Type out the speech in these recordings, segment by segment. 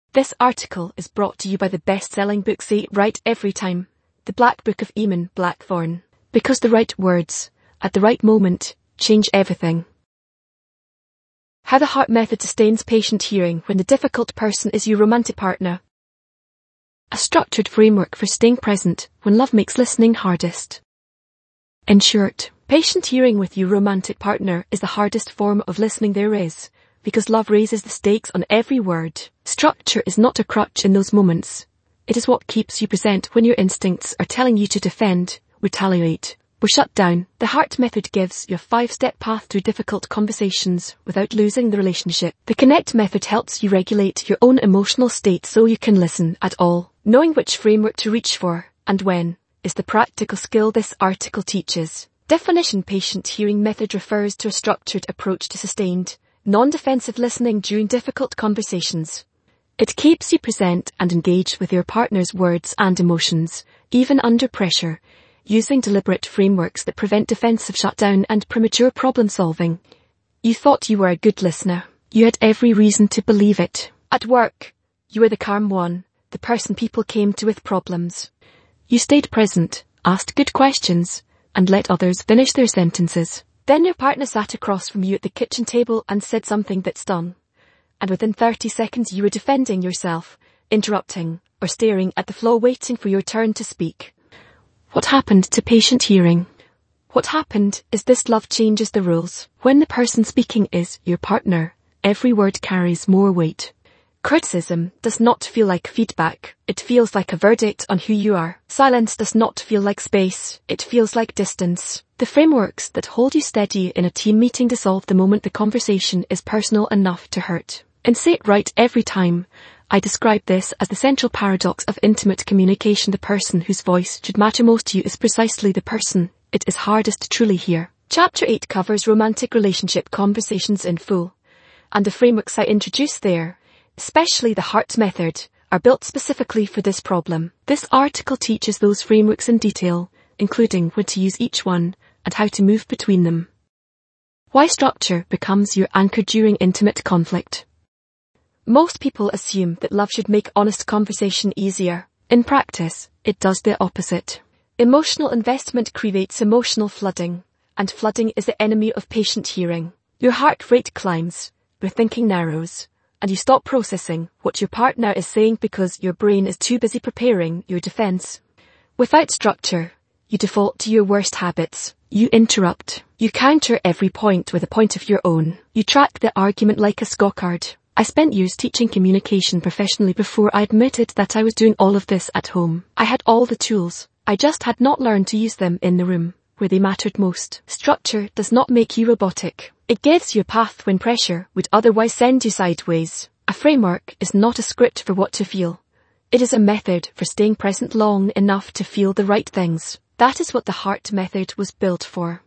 This article is brought to you by the best-selling book Say It Right Every Time, The Black Book of Eamon Blackthorne. Because the right words, at the right moment, change everything. How the Heart Method sustains patient hearing when the difficult person is your romantic partner. A structured framework for staying present when love makes listening hardest. In short, patient hearing with your romantic partner is the hardest form of listening there is, because love raises the stakes on every word. Structure is not a crutch in those moments. It is what keeps you present when your instincts are telling you to defend, retaliate, or shut down. The Heart Method gives you a 5-step path through difficult conversations without losing the relationship. The Connect Method helps you regulate your own emotional state so you can listen at all. Knowing which framework to reach for, and when, is the practical skill this article teaches. Definition: Patient hearing method refers to a structured approach to sustained, non-defensive listening during difficult conversations. It keeps you present and engaged with your partner's words and emotions, even under pressure, using deliberate frameworks that prevent defensive shutdown and premature problem-solving. You thought you were a good listener. You had every reason to believe it. At work, you were the calm one, the person people came to with problems. You stayed present, asked good questions, and let others finish their sentences. Then your partner sat across from you at the kitchen table and said something that stung. And within 30 seconds you were defending yourself, interrupting, or staring at the floor waiting for your turn to speak. What happened to patient hearing? What happened is this: love changes the rules. When the person speaking is your partner, every word carries more weight. Criticism does not feel like feedback, it feels like a verdict on who you are. Silence does not feel like space, it feels like distance. The frameworks that hold you steady in a team meeting dissolve the moment the conversation is personal enough to hurt. In Say It Right Every Time, I describe this as the central paradox of intimate communication. The person whose voice should matter most to you is precisely the person it is hardest to truly hear. Chapter 8 covers romantic relationship conversations in full, and the frameworks I introduce there, especially the Heart Method, are built specifically for this problem. This article teaches those frameworks in detail, including when to use each one and how to move between them. Why structure becomes your anchor during intimate conflict. Most people assume that love should make honest conversation easier. In practice, it does the opposite. Emotional investment creates emotional flooding, and flooding is the enemy of patient hearing. Your heart rate climbs, your thinking narrows, and you stop processing what your partner is saying because your brain is too busy preparing your defense. Without structure, you default to your worst habits. You interrupt. You counter every point with a point of your own. You track the argument like a scorecard. I spent years teaching communication professionally before I admitted that I was doing all of this at home. I had all the tools. I just had not learned to use them in the room, where they mattered most. Structure does not make you robotic. It gives you a path when pressure would otherwise send you sideways. A framework is not a script for what to feel. It is a method for staying present long enough to feel the right things. That is what the Heart Method was built for.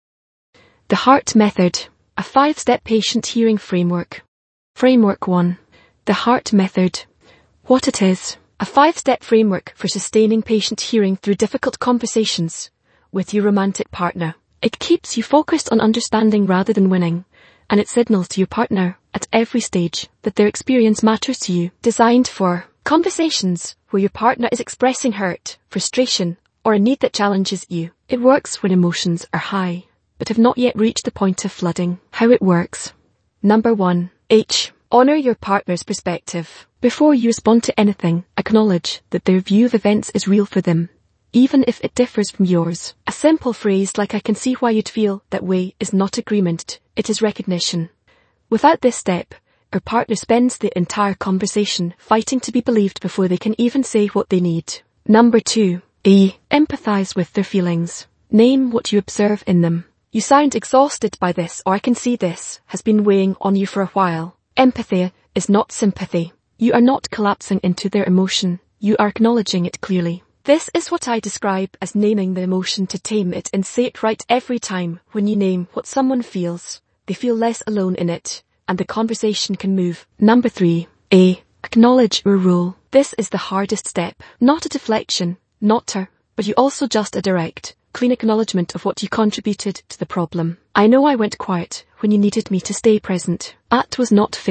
The Heart Method, a 5-step patient hearing framework. Framework 1. The Heart Method. What it is: a 5-step framework for sustaining patient hearing through difficult conversations with your romantic partner. It keeps you focused on understanding rather than winning, and it signals to your partner at every stage that their experience matters to you. Designed for conversations where your partner is expressing hurt, frustration, or a need that challenges you. It works when emotions are high, but have not yet reached the point of flooding. How it works. Number 1. Honor your partner's perspective. Before you respond to anything, acknowledge that their view of events is real for them, even if it differs from yours. A simple phrase like "I can see why you'd feel that way" is not agreement, it is recognition. Without this step, our partner spends the entire conversation fighting to be believed before they can even say what they need. Number 2. Empathize with their feelings. Name what you observe in them. You sound exhausted by this, or "I can see this" has been weighing on you for a while. Empathy is not sympathy. You are not collapsing into their emotion. You are acknowledging it clearly. This is what I describe as naming the emotion to tame it and say it right every time. When you name what someone feels, they feel less alone in it, and the conversation can move. Number 3. Acknowledge your role. This is the hardest step. Not a deflection, but you also just a direct, clean acknowledgement of what you contributed to the problem. I know I went quiet when you needed me to stay present. That was not fair.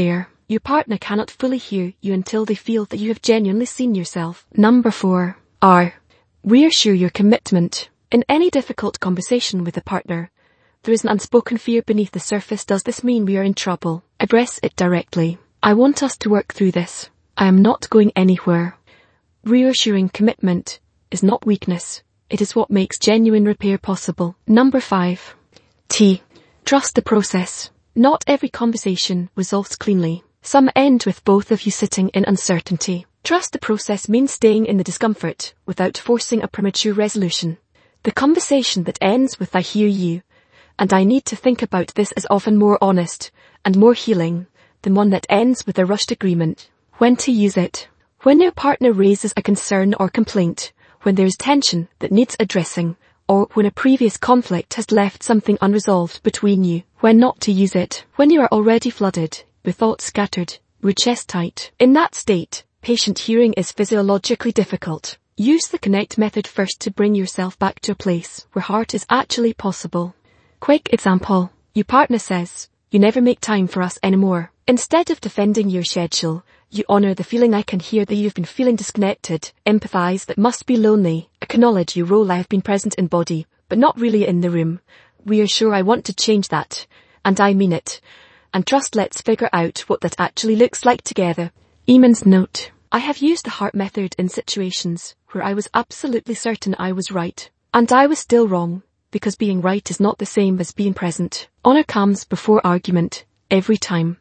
Your partner cannot fully hear you until they feel that you have genuinely seen yourself. Number 4. R. Reassure your commitment. In any difficult conversation with a partner, there is an unspoken fear beneath the surface. Does this mean we are in trouble? Address it directly. I want us to work through this. I am not going anywhere. Reassuring commitment is not weakness. It is what makes genuine repair possible. Number 5. T. Trust the process. Not every conversation resolves cleanly. Some end with both of you sitting in uncertainty. Trust the process means staying in the discomfort without forcing a premature resolution. The conversation that ends with "I hear you, and I need to think about this" is often more honest and more healing than one that ends with a rushed agreement. When to use it. When your partner raises a concern or complaint, when there is tension that needs addressing, or when a previous conflict has left something unresolved between you. When not to use it. When you are already flooded, with thoughts scattered, your chest tight. In that state, patient hearing is physiologically difficult. Use the connect method first to bring yourself back to a place where heart is actually possible. Quick example. Your partner says, "You never make time for us anymore." Instead of defending your schedule, you honor the feeling. "I can hear that you've been feeling disconnected." Empathize. "That must be lonely." Acknowledge your role. "I have been present in body, but not really in the room." Reassure. "I want to change that, and I mean it." And trust. "Let's figure out what that actually looks like together." Eamon's note. I have used the heart method in situations where I was absolutely certain I was right, and I was still wrong, because being right is not the same as being present. Honor comes before argument, every time.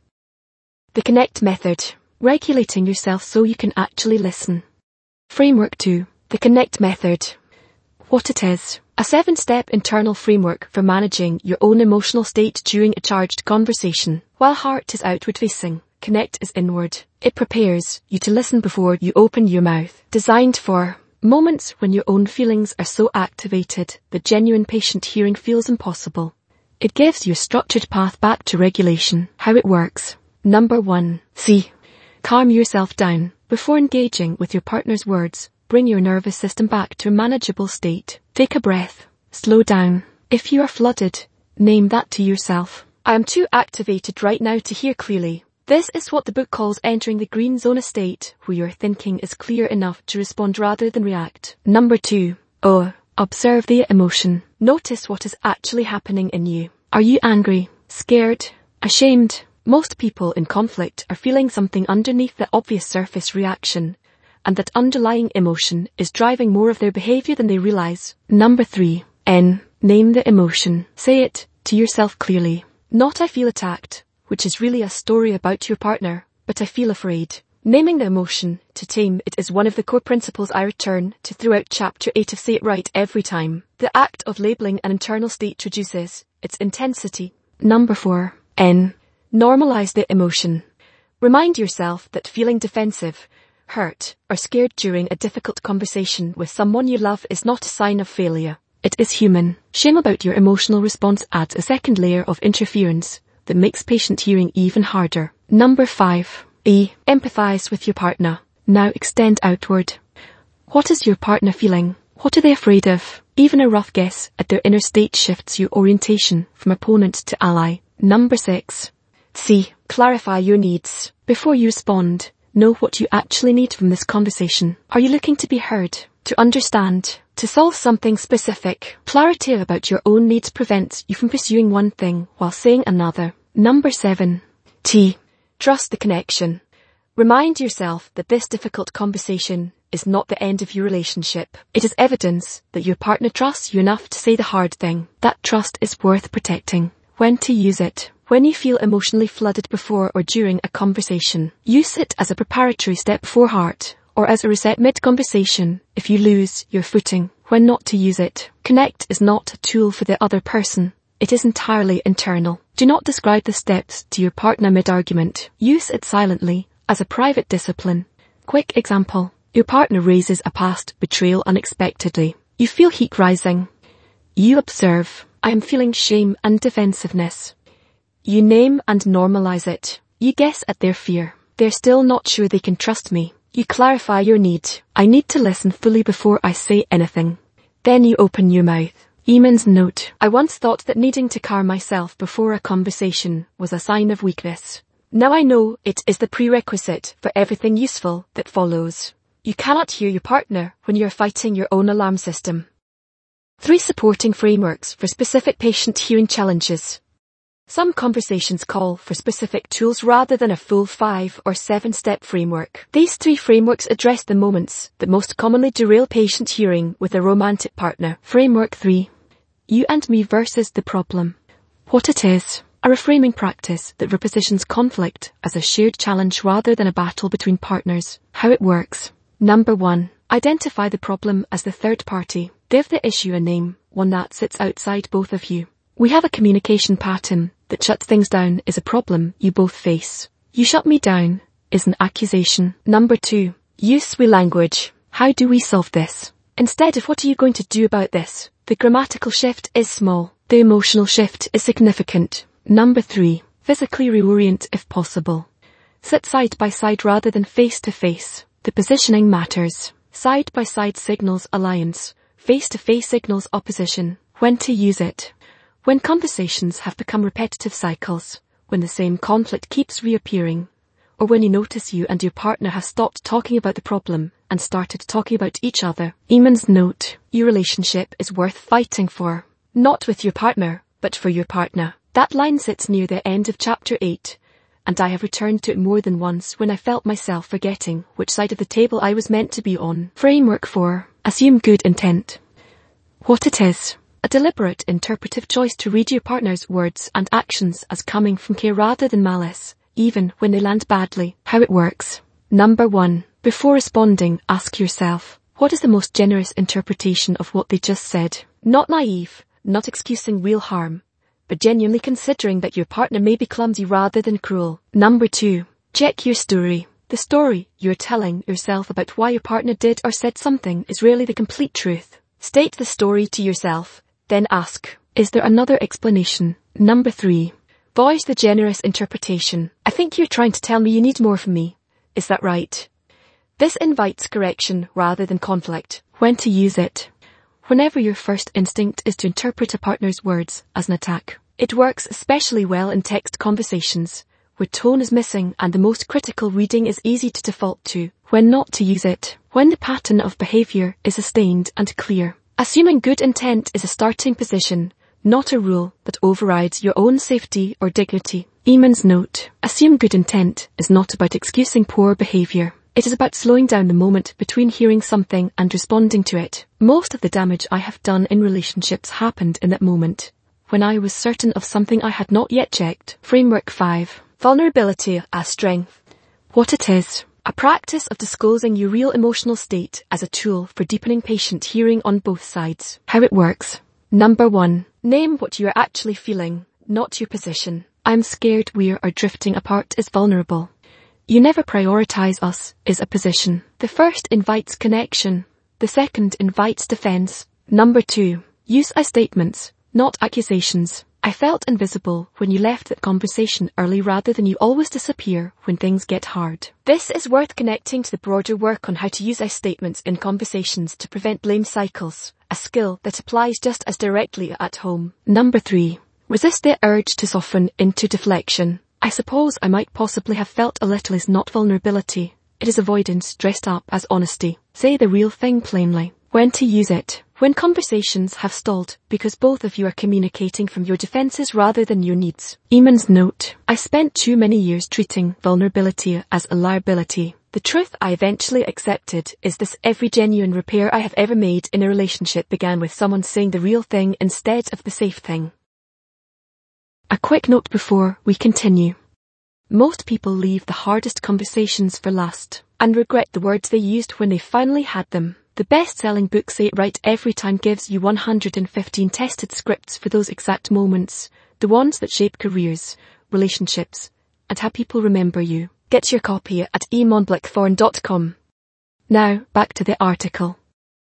The connect method. Regulating yourself so you can actually listen. Framework 2. The connect method. What it is. A 7-step internal framework for managing your own emotional state during a charged conversation. While heart is outward facing, connect is inward. It prepares you to listen before you open your mouth. Designed for moments when your own feelings are so activated that genuine patient hearing feels impossible. It gives you a structured path back to regulation. How it works. Number 1. C. Calm yourself down. Before engaging with your partner's words, bring your nervous system back to a manageable state. Take a breath. Slow down. If you are flooded, name that to yourself. "I am too activated right now to hear clearly." This is what the book calls entering the green zone, a state where your thinking is clear enough to respond rather than react. Number 2. O. Observe the emotion. Notice what is actually happening in you. Are you angry, scared, ashamed? Most people in conflict are feeling something underneath the obvious surface reaction, and that underlying emotion is driving more of their behavior than they realize. Number 3. N. Name the emotion. Say it to yourself clearly. Not "I feel attacked," which is really a story about your partner, but "I feel afraid." Naming the emotion to tame it is one of the core principles I return to throughout Chapter 8 of Say It Right every time. The act of labeling an internal state reduces its intensity. Number 4. N. Normalize the emotion. Remind yourself that feeling defensive, hurt, or scared during a difficult conversation with someone you love is not a sign of failure. It is human. Shame about your emotional response adds a second layer of interference that makes patient hearing even harder. Number 5. E. Empathize with your partner. Now extend outward. What is your partner feeling? What are they afraid of? Even a rough guess at their inner state shifts your orientation from opponent to ally. Number 6. C. Clarify your needs. Before you respond, know what you actually need from this conversation. Are you looking to be heard? To understand? To solve something specific? Clarity about your own needs prevents you from pursuing one thing while saying another. Number 7. T. Trust the connection. Remind yourself that this difficult conversation is not the end of your relationship. It is evidence that your partner trusts you enough to say the hard thing. That trust is worth protecting. When to use it. When you feel emotionally flooded before or during a conversation, use it as a preparatory step for heart, or as a reset mid-conversation if you lose your footing. When not to use it. Connect is not a tool for the other person. It is entirely internal. Do not describe the steps to your partner mid-argument. Use it silently, as a private discipline. Quick example. Your partner raises a past betrayal unexpectedly. You feel heat rising. You observe. "I am feeling shame and defensiveness." You name and normalize it. You guess at their fear. "They're still not sure they can trust me." You clarify your need. "I need to listen fully before I say anything." Then you open your mouth. Eamon's note. I once thought that needing to calm myself before a conversation was a sign of weakness. Now I know it is the prerequisite for everything useful that follows. You cannot hear your partner when you are fighting your own alarm system. 3 supporting frameworks for specific patient hearing challenges. Some conversations call for specific tools rather than a full 5 or 7-step framework. These 3 frameworks address the moments that most commonly derail patient hearing with a romantic partner. Framework 3. You and me versus the problem. What it is. A reframing practice that repositions conflict as a shared challenge rather than a battle between partners. How it works. Number 1. Identify the problem as the third party. Give the issue a name, one that sits outside both of you. We have a communication pattern that shuts things down is a problem you both face. You shut me down is an accusation. Number 2. Use we language. How do we solve this? Instead of what are you going to do about this? The grammatical shift is small. The emotional shift is significant. Number 3. Physically reorient if possible. Sit side by side rather than face to face. The positioning matters. Side by side signals alliance. Face to face signals opposition. When to use it. When conversations have become repetitive cycles. When the same conflict keeps reappearing. Or when you notice you and your partner have stopped talking about the problem and started talking about each other. Eamon's note. Your relationship is worth fighting for. Not with your partner, but for your partner. That line sits near the end of chapter 8, and I have returned to it more than once when I felt myself forgetting which side of the table I was meant to be on. Framework 4. Assume good intent. What it is. A deliberate interpretive choice to read your partner's words and actions as coming from care rather than malice, even when they land badly. How it works. Number 1. Before responding, ask yourself, what is the most generous interpretation of what they just said? Not naive, not excusing real harm, but genuinely considering that your partner may be clumsy rather than cruel. Number 2. Check your story. The story you're telling yourself about why your partner did or said something is rarely the complete truth. State the story to yourself, then ask, is there another explanation? Number 3. Voice the generous interpretation. I think you're trying to tell me you need more from me. Is that right? This invites correction rather than conflict. When to use it. Whenever your first instinct is to interpret a partner's words as an attack. It works especially well in text conversations, where tone is missing and the most critical reading is easy to default to. When not to use it. When the pattern of behavior is sustained and clear. Assuming good intent is a starting position, not a rule that overrides your own safety or dignity. Eamon's note. Assume good intent is not about excusing poor behavior. It is about slowing down the moment between hearing something and responding to it. Most of the damage I have done in relationships happened in that moment, when I was certain of something I had not yet checked. Framework 5. Vulnerability as strength. What it is. A practice of disclosing your real emotional state as a tool for deepening patient hearing on both sides. How it works. Number 1. Name what you are actually feeling, not your position. I'm scared we are drifting apart is vulnerable. You never prioritize us is a position. The first invites connection. The second invites defense. Number 2. Use I statements, not accusations. I felt invisible when you left that conversation early rather than you always disappear when things get hard. This is worth connecting to the broader work on how to use I statements in conversations to prevent blame cycles, a skill that applies just as directly at home. Number 3. Resist the urge to soften into deflection. I suppose I might possibly have felt a little is not vulnerability. It is avoidance dressed up as honesty. Say the real thing plainly. When to use it. When conversations have stalled because both of you are communicating from your defenses rather than your needs. Eamon's note. I spent too many years treating vulnerability as a liability. The truth I eventually accepted is this: every genuine repair I have ever made in a relationship began with someone saying the real thing instead of the safe thing. A quick note before we continue. Most people leave the hardest conversations for last and regret the words they used when they finally had them. The best-selling book Say It Right Every Time gives you 115 tested scripts for those exact moments, the ones that shape careers, relationships, and how people remember you. Get your copy at eamonblackthorn.com. Now, back to the article.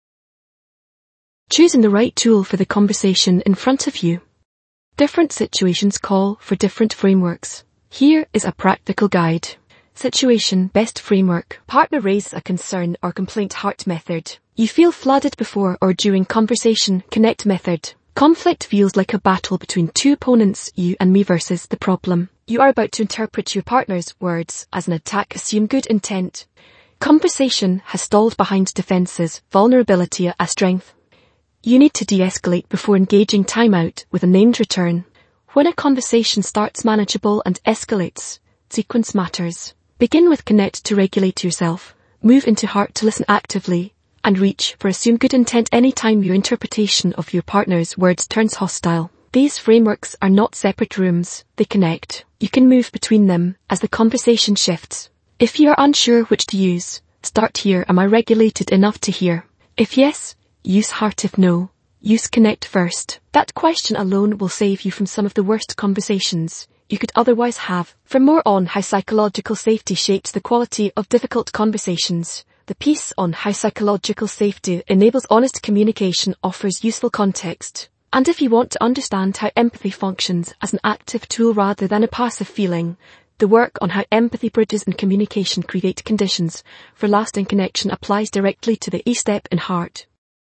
Choosing the right tool for the conversation in front of you. Different situations call for different frameworks. Here is a practical guide. Situation best framework. Partner raises a concern or complaint. Heart method. You feel flooded before or during conversation. Connect method. Conflict feels like a battle between two opponents, you and me versus the problem. You are about to interpret your partner's words as an attack. Assume good intent. Conversation has stalled behind defenses, vulnerability a strength. You need to de-escalate before engaging timeout with a named return. When a conversation starts manageable and escalates, sequence matters. Begin with connect to regulate yourself. Move into heart to listen actively. And reach for assume good intent anytime your interpretation of your partner's words turns hostile. These frameworks are not separate rooms, they connect. You can move between them as the conversation shifts. If you are unsure which to use, start here. Am I regulated enough to hear? If yes, use heart. If no, use connect first. That question alone will save you from some of the worst conversations you could otherwise have. For more on how psychological safety shapes the quality of difficult conversations, the piece on how psychological safety enables honest communication offers useful context. And if you want to understand how empathy functions as an active tool rather than a passive feeling, the work on how empathy bridges and communication create conditions for lasting connection applies directly to the E-step in heart.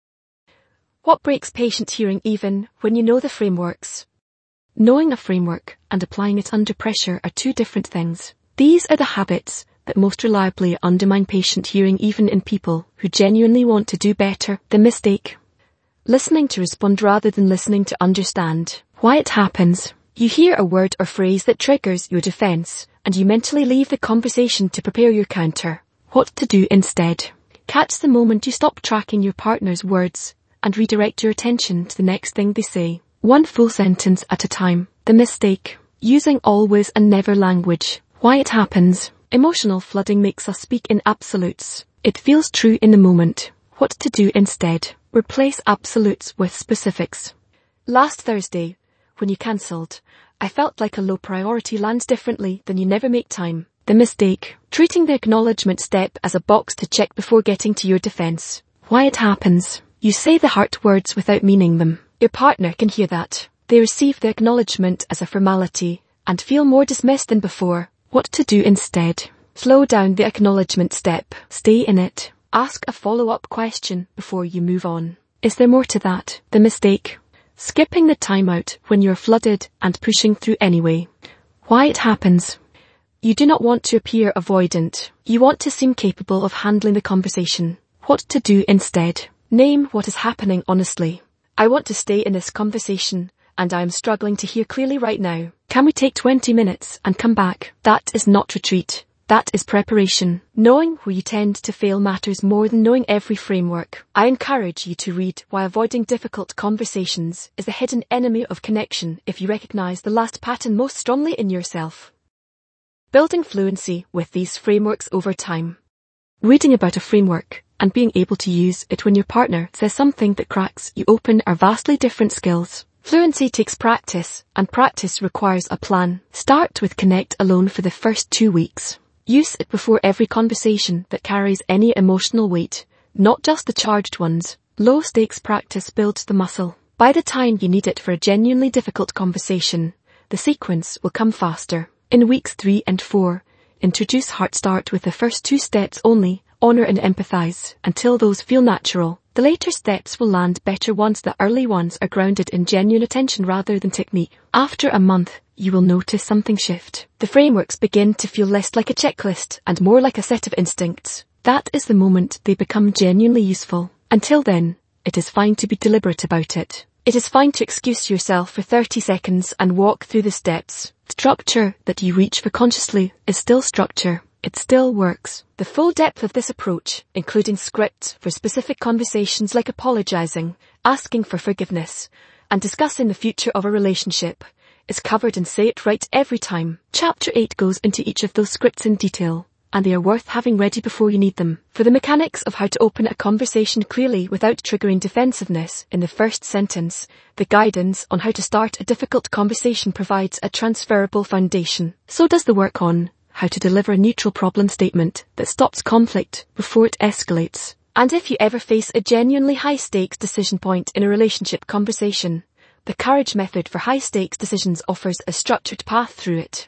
What breaks patient hearing even when you know the frameworks? Knowing a framework and applying it under pressure are two different things. These are the habits that most reliably undermine patient hearing even in people who genuinely want to do better. The mistake. Listening to respond rather than listening to understand. Why it happens. You hear a word or phrase that triggers your defense, and you mentally leave the conversation to prepare your counter. What to do instead. Catch the moment you stop tracking your partner's words and redirect your attention to the next thing they say. One full sentence at a time. The mistake. Using always and never language. Why it happens. Emotional flooding makes us speak in absolutes. It feels true in the moment. What to do instead. Replace absolutes with specifics. Last Thursday, when you cancelled, I felt like a low priority lands differently than you never make time. The mistake. Treating the acknowledgement step as a box to check before getting to your defense. Why it happens. You say the heart words without meaning them. Your partner can hear that. They receive the acknowledgement as a formality and feel more dismissed than before. What to do instead. Slow down the acknowledgement step. Stay in it. Ask a follow-up question before you move on. Is there more to that? The mistake. Skipping the timeout when you're flooded and pushing through anyway. Why it happens. You do not want to appear avoidant. You want to seem capable of handling the conversation. What to do instead. Name what is happening honestly. I want to stay in this conversation, and I am struggling to hear clearly right now. Can we take 20 minutes and come back? That is not retreat. That is preparation. Knowing where you tend to fail matters more than knowing every framework. I encourage you to read Why Avoiding Difficult Conversations is a Hidden Enemy of Connection if you recognize the last pattern most strongly in yourself. Building fluency with these frameworks over time. Reading about a framework and being able to use it when your partner says something that cracks you open are vastly different skills. Fluency takes practice, and practice requires a plan. Start with Connect alone for the first 2 weeks. Use it before every conversation that carries any emotional weight, not just the charged ones. Low-stakes practice builds the muscle. By the time you need it for a genuinely difficult conversation, the sequence will come faster. In weeks 3 and 4, introduce heart. Start with the first 2 steps only, honor and empathize, until those feel natural. The later steps will land better once the early ones are grounded in genuine attention rather than technique. After a month, you will notice something shift. The frameworks begin to feel less like a checklist and more like a set of instincts. That is the moment they become genuinely useful. Until then, it is fine to be deliberate about it. It is fine to excuse yourself for 30 seconds and walk through the steps. Structure that you reach for consciously is still structure. It still works. The full depth of this approach, including scripts for specific conversations like apologizing, asking for forgiveness, and discussing the future of a relationship, is covered in Say It Right Every Time. Chapter 8 goes into each of those scripts in detail, and they are worth having ready before you need them. For the mechanics of how to open a conversation clearly without triggering defensiveness in the first sentence, the guidance on how to start a difficult conversation provides a transferable foundation. So does the work on how to deliver a neutral problem statement that stops conflict before it escalates. And if you ever face a genuinely high-stakes decision point in a relationship conversation, the Courage method for high-stakes decisions offers a structured path through it.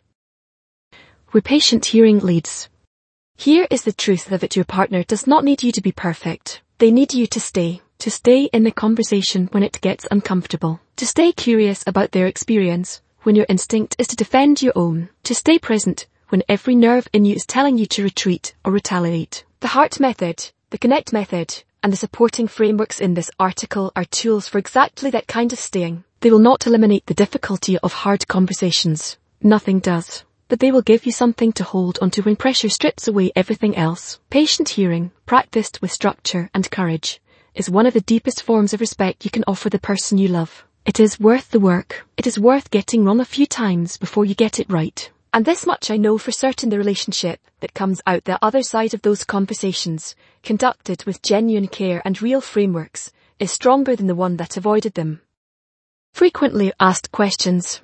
Where patient hearing leads. Here is the truth of it: your partner does not need you to be perfect. They need you to stay in the conversation when it gets uncomfortable, to stay curious about their experience when your instinct is to defend your own, to stay present when every nerve in you is telling you to retreat or retaliate. The HEART method, the CONNECT method, and the supporting frameworks in this article are tools for exactly that kind of staying. They will not eliminate the difficulty of hard conversations. Nothing does. But they will give you something to hold onto when pressure strips away everything else. Patient hearing, practiced with structure and courage, is one of the deepest forms of respect you can offer the person you love. It is worth the work. It is worth getting wrong a few times before you get it right. And this much I know for certain: the relationship that comes out the other side of those conversations, conducted with genuine care and real frameworks, is stronger than the one that avoided them. Frequently asked questions.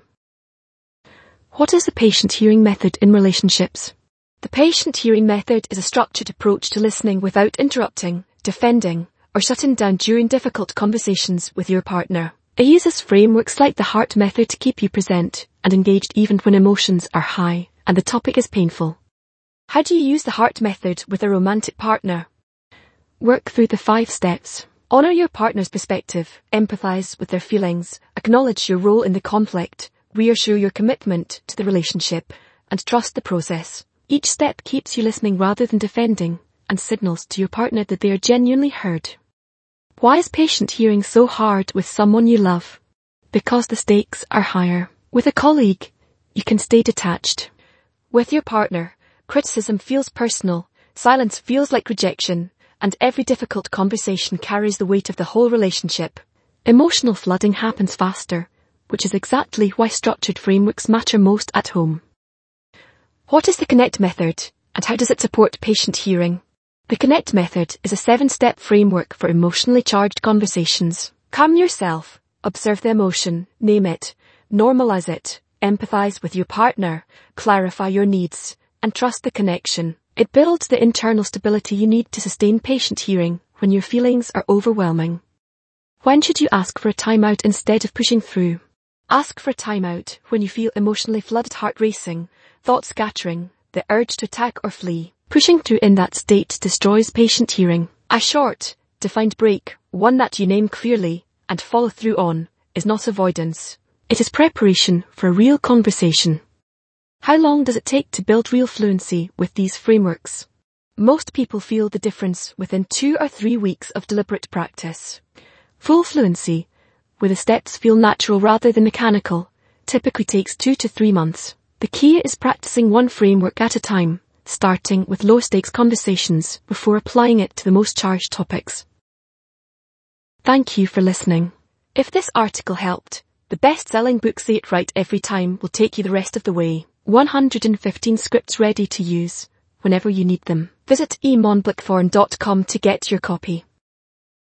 What is the patient hearing method in relationships? The patient hearing method is a structured approach to listening without interrupting, defending, or shutting down during difficult conversations with your partner. It uses frameworks like the HEART method to keep you present and engaged even when emotions are high and the topic is painful. How do you use the HEART method with a romantic partner? Work through the 5 steps. Honor your partner's perspective, empathize with their feelings, acknowledge your role in the conflict, reassure your commitment to the relationship, and trust the process. Each step keeps you listening rather than defending, and signals to your partner that they are genuinely heard. Why is patient hearing so hard with someone you love? Because the stakes are higher. With a colleague, you can stay detached. With your partner, criticism feels personal, silence feels like rejection, and every difficult conversation carries the weight of the whole relationship. Emotional flooding happens faster, which is exactly why structured frameworks matter most at home. What is the CONNECT method, and how does it support patient hearing? The CONNECT method is a 7-step framework for emotionally charged conversations. Calm yourself, observe the emotion, name it, normalize it, empathize with your partner, clarify your needs, and trust the connection. It builds the internal stability you need to sustain patient hearing when your feelings are overwhelming. When should you ask for a timeout instead of pushing through? Ask for a timeout when you feel emotionally flooded, heart racing, thoughts scattering, the urge to attack or flee. Pushing through in that state destroys patient hearing. A short, defined break, one that you name clearly and follow through on, is not avoidance. It is preparation for a real conversation. How long does it take to build real fluency with these frameworks? Most people feel the difference within 2 or 3 weeks of deliberate practice. Full fluency, where the steps feel natural rather than mechanical, typically takes 2 to 3 months. The key is practicing one framework at a time, starting with low-stakes conversations before applying it to the most charged topics. Thank you for listening. If this article helped, the best-selling book Say It Right Every Time will take you the rest of the way. 115 scripts ready to use whenever you need them. Visit emonblackthorn.com to get your copy.